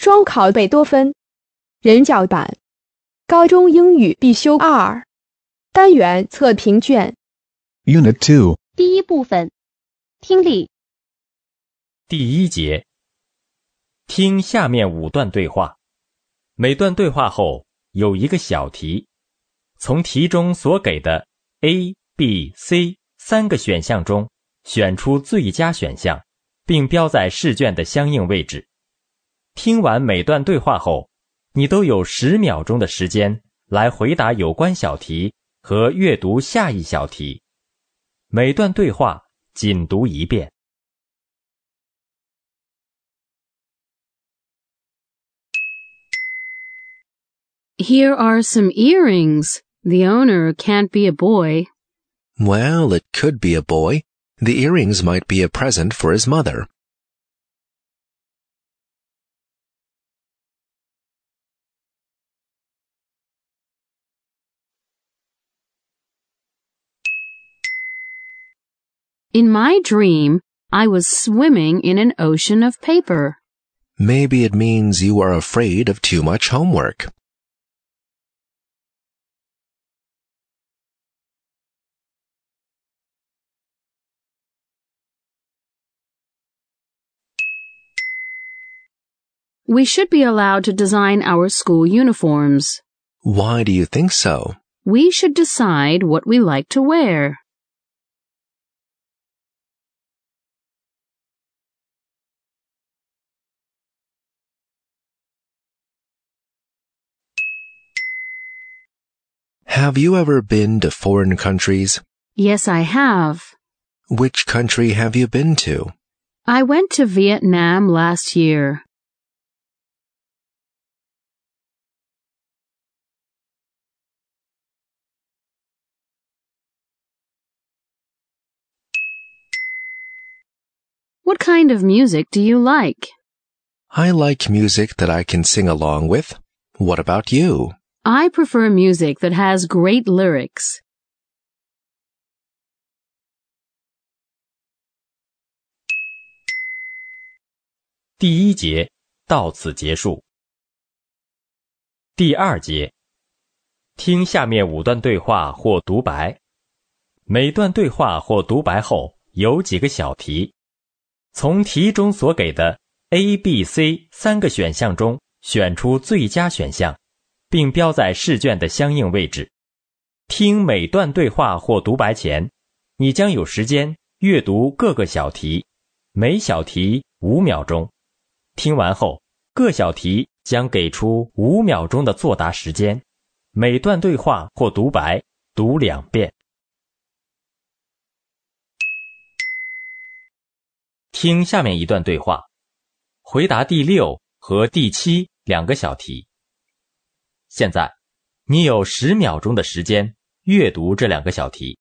双考贝多芬人教版高中英语必修2单元测评卷 Unit 2 第一部分听力第一节，听下面5段对话。每段对话后有一个小题，从题中所给的 A、B、C 3个选项中选出最佳选项，并标在试卷的相应位置。听完每段对话后，你都有10秒钟的时间来回答有关小题和阅读下一小题。每段对话仅读一遍。 Here are some earrings. The owner can't be a boy. Well, it could be a boy. The earrings might be a present for his mother. In my dream, I was swimming in an ocean of paper. Maybe it means you are afraid of too much homework. We should be allowed to design our school uniforms. Why do you think so? We should decide what we like to wear. Have you ever been to foreign countries? Yes, I have. Which country have you been to? I went to Vietnam last year. What kind of music do you like? I like music that I can sing along with. What about you? I prefer music that has great lyrics. 第一节到此结束。第二节，听下面5段对话或独白。每段对话或独白后有几个小题，从题中所给的 A、B、C 3个选项中选出最佳选项，并标在试卷的相应位置。听每段对话或独白前，你将有时间阅读各个小题，每小题5秒钟。听完后，各小题将给出5秒钟的作答时间，每段对话或独白读2遍。听下面一段对话，回答第6和第72个小题。现在，你有10秒钟的时间阅读这2个小题。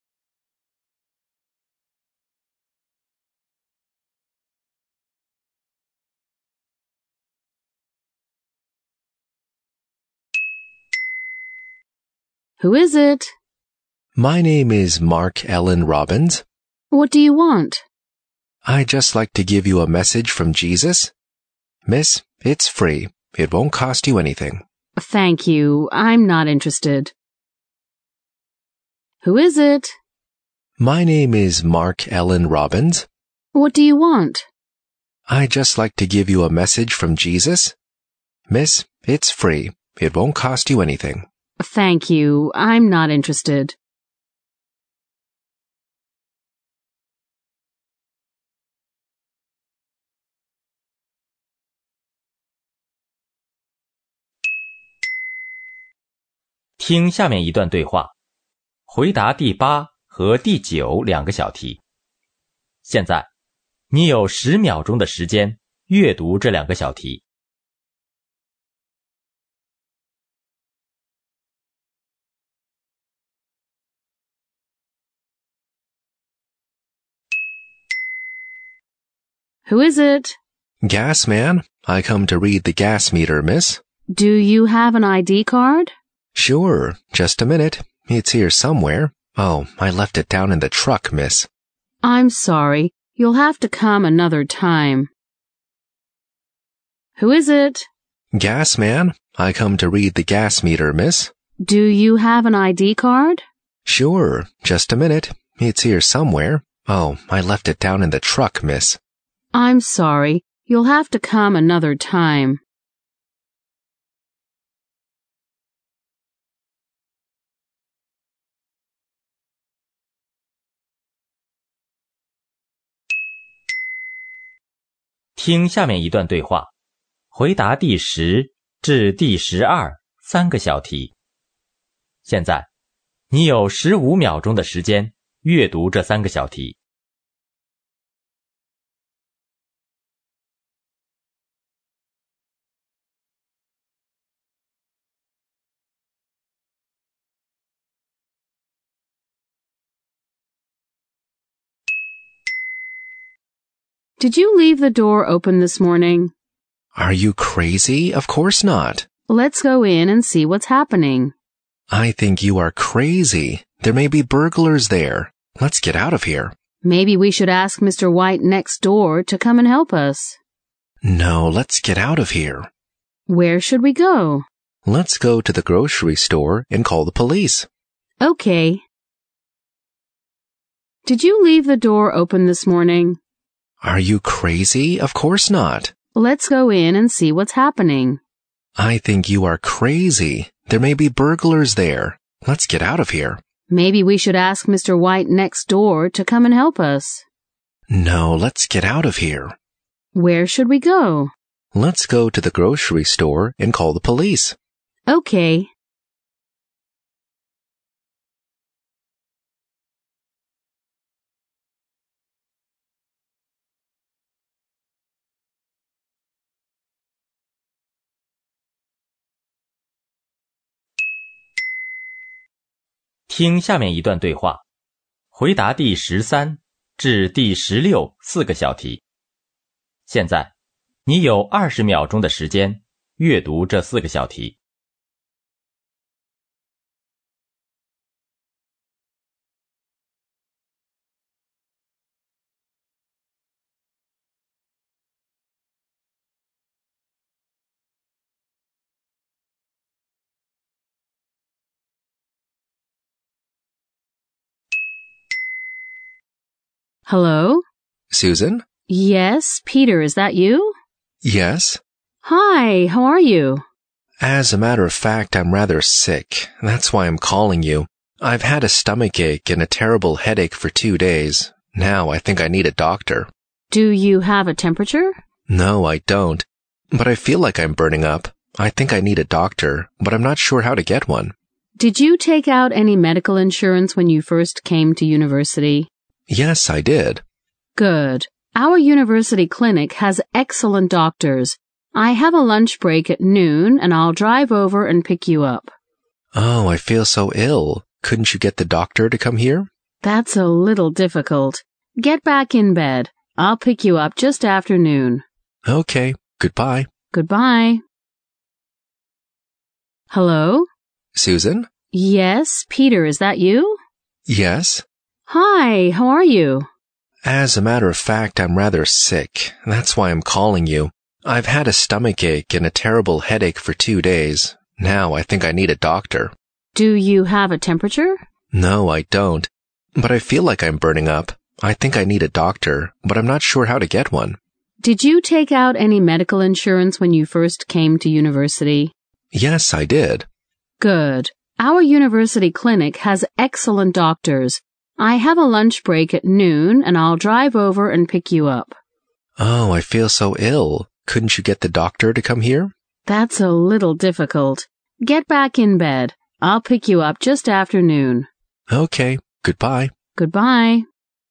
Who is it? My name is Mark Ellen Robbins. What do you want? I'd just like to give you a message from Jesus. Miss, it's free. It won't cost you anything. Thank you. I'm not interested. Who is it? My name is Mark Ellen Robbins. What do you want? I'd just like to give you a message from Jesus. Miss, it's free. It won't cost you anything. Thank you. I'm not interested. 听下面一段对话，回答第8和第9 2个小题。现在，你有10秒钟的时间阅读这2个小题。 Who is it? Gas man, I come to read the gas meter, miss. Do you have an ID card? Sure, just a minute. It's here somewhere. Oh, I left it down in the truck, miss. I'm sorry. You'll have to come another time. Who is it? Gas man, I come to read the gas meter, miss. Do you have an ID card? Sure, just a minute. It's here somewhere. Oh, I left it down in the truck, miss. I'm sorry. You'll have to come another time. 听下面一段对话，回答第10至第12三个小题。现在，你有15秒钟的时间阅读这3个小题。 Did you leave the door open this morning? Are you crazy? Of course not. Let's go in and see what's happening. I think you are crazy. There may be burglars there. Let's get out of here. Maybe we should ask Mr. White next door to come and help us. No, let's get out of here. Where should we go? Let's go to the grocery store and call the police. Okay. Did you leave the door open this morning? Are you crazy? Of course not. Let's go in and see what's happening. I think you are crazy. There may be burglars there. Let's get out of here. Maybe we should ask Mr. White next door to come and help us. No, let's get out of here. Where should we go? Let's go to the grocery store and call the police. Okay. 听下面一段对话，回答第13至第16四个小题。现在，你有20秒钟的时间阅读这4个小题。 Hello? Susan? Yes, Peter, is that you? Yes? Hi, how are you? As a matter of fact, I'm rather sick. That's why I'm calling you. I've had a stomachache and a terrible headache for 2 days. Now I think I need a doctor. Do you have a temperature? No, I don't. But I feel like I'm burning up. I think I need a doctor, but I'm not sure how to get one. Did you take out any medical insurance when you first came to university? Yes, I did. Good. Our university clinic has excellent doctors. I have a lunch break at noon, and I'll drive over and pick you up. Oh, I feel so ill. Couldn't you get the doctor to come here? That's a little difficult. Get back in bed. I'll pick you up just after noon. Okay, goodbye. Goodbye. Hello? Susan? Yes, Peter, is that you? Yes? Hi, how are you? As a matter of fact, I'm rather sick. That's why I'm calling you. I've had a stomachache and a terrible headache for 2 days. Now I think I need a doctor. Do you have a temperature? No, I don't. But I feel like I'm burning up. I think I need a doctor, but I'm not sure how to get one. Did you take out any medical insurance when you first came to university? Yes, I did. Good. Our university clinic has excellent doctors. I have a lunch break at noon, and I'll drive over and pick you up. Oh, I feel so ill. Couldn't you get the doctor to come here? That's a little difficult. Get back in bed. I'll pick you up just after noon. Okay, goodbye. Goodbye.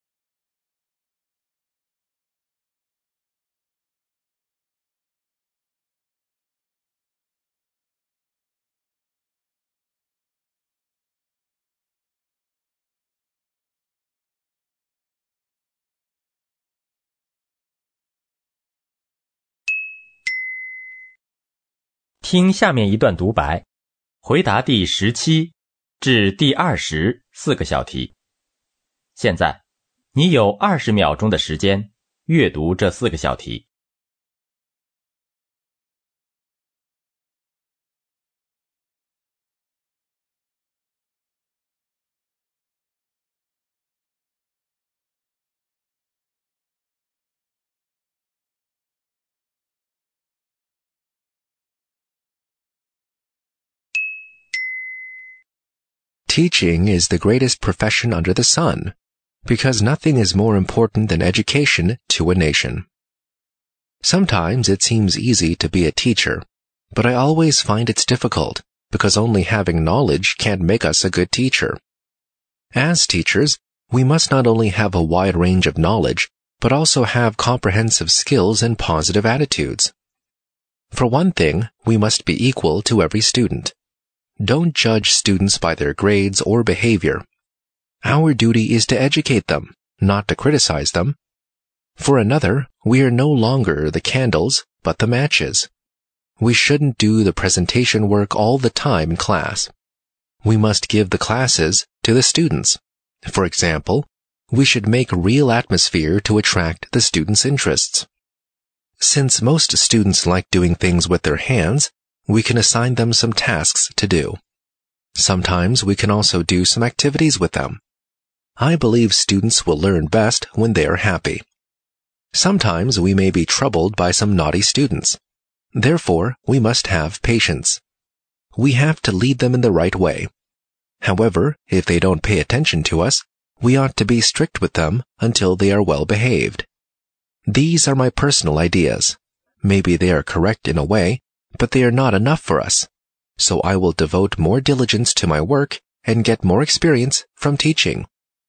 听下面一段独白，回答第17至第20四个小题。现在，你有20秒钟的时间阅读这4个小题。 Teaching is the greatest profession under the sun, because nothing is more important than education to a nation. Sometimes it seems easy to be a teacher, but I always find it's difficult because only having knowledge can't make us a good teacher. As teachers, we must not only have a wide range of knowledge, but also have comprehensive skills and positive attitudes. For one thing, we must be equal to every student. Don't judge students by their grades or behavior. Our duty is to educate them, not to criticize them. For another, we are no longer the candles, but the matches. We shouldn't do the presentation work all the time in class. We must give the classes to the students. For example, we should make real atmosphere to attract the students' interests. Since most students like doing things with their hands, we can assign them some tasks to do. Sometimes we can also do some activities with them. I believe students will learn best when they are happy. Sometimes we may be troubled by some naughty students. Therefore, we must have patience. We have to lead them in the right way. However, if they don't pay attention to us, we ought to be strict with them until they are well behaved. These are my personal ideas. Maybe they are correct in a way, but they are not enough for us. So I will devote more diligence to my work and get more experience from teaching.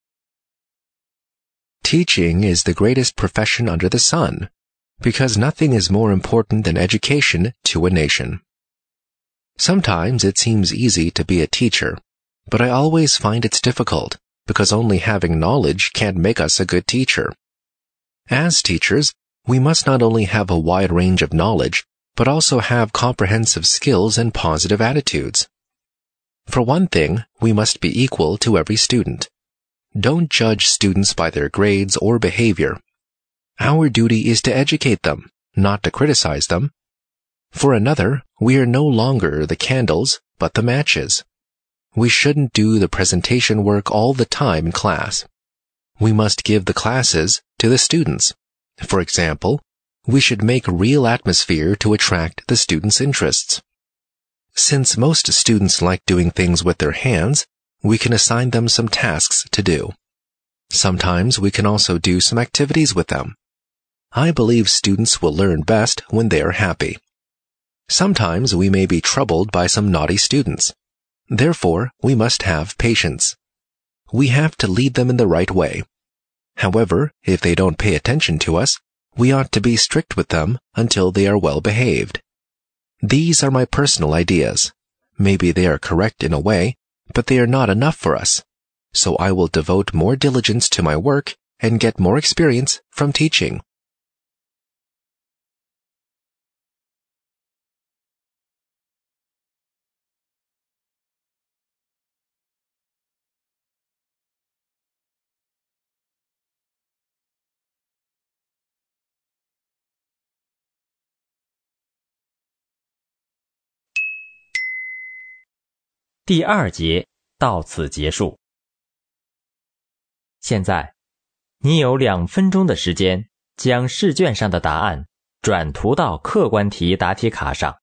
Teaching is the greatest profession under the sun, because nothing is more important than education to a nation. Sometimes it seems easy to be a teacher, but I always find it's difficult because only having knowledge can't make us a good teacher. As teachers, we must not only have a wide range of knowledge, but also have comprehensive skills and positive attitudes. For one thing, we must be equal to every student. Don't judge students by their grades or behavior. Our duty is to educate them, not to criticize them. For another, we are no longer the candles, but the matches. We shouldn't do the presentation work all the time in class. We must give the classes to the students. For example, we should make real atmosphere to attract the students' interests. Since most students like doing things with their hands, we can assign them some tasks to do. Sometimes we can also do some activities with them. I believe students will learn best when they are happy. Sometimes we may be troubled by some naughty students. Therefore, we must have patience. We have to lead them in the right way. However, if they don't pay attention to us, we ought to be strict with them until they are well behaved. These are my personal ideas. Maybe they are correct in a way, but they are not enough for us. So I will devote more diligence to my work and get more experience from teaching. 第二节到此结束。现在，你有2分钟的时间将试卷上的答案转涂到客观题答题卡上。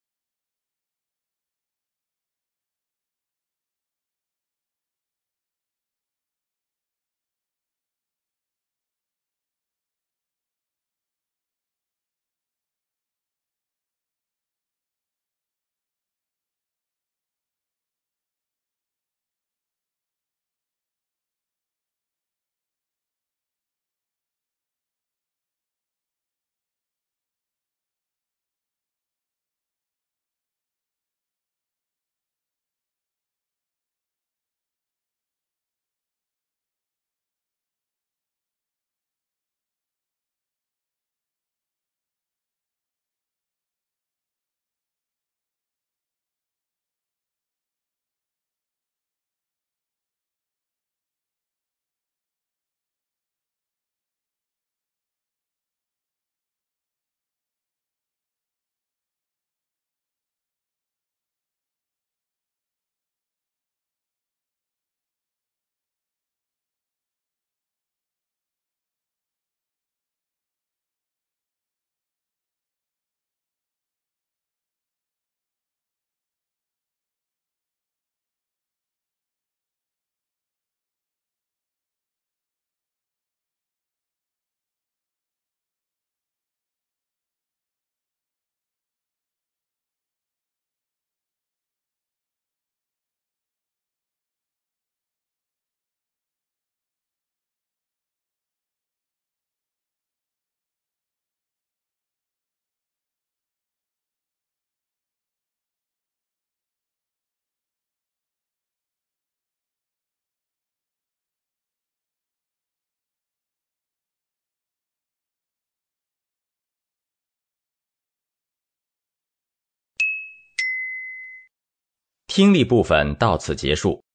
听力部分到此结束。